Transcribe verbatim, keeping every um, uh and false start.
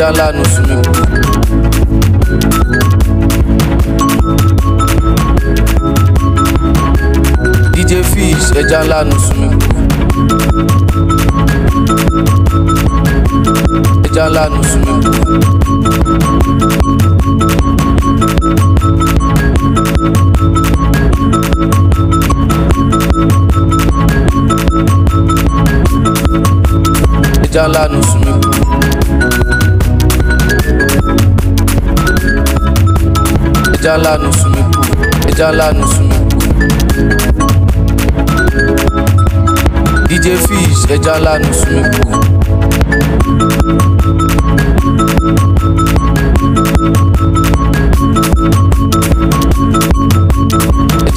ẹja ńlá nu swimming pool. D J Fish ẹja ńlá nu swimming pool. ẹja ńlá nu swimming pool. ẹja ńlá nu swimming pool. ẹja ńlá nu swimming pool. ẹja ńlá nu swimming pool. D J Fish ẹja ńlá nu swimming pool.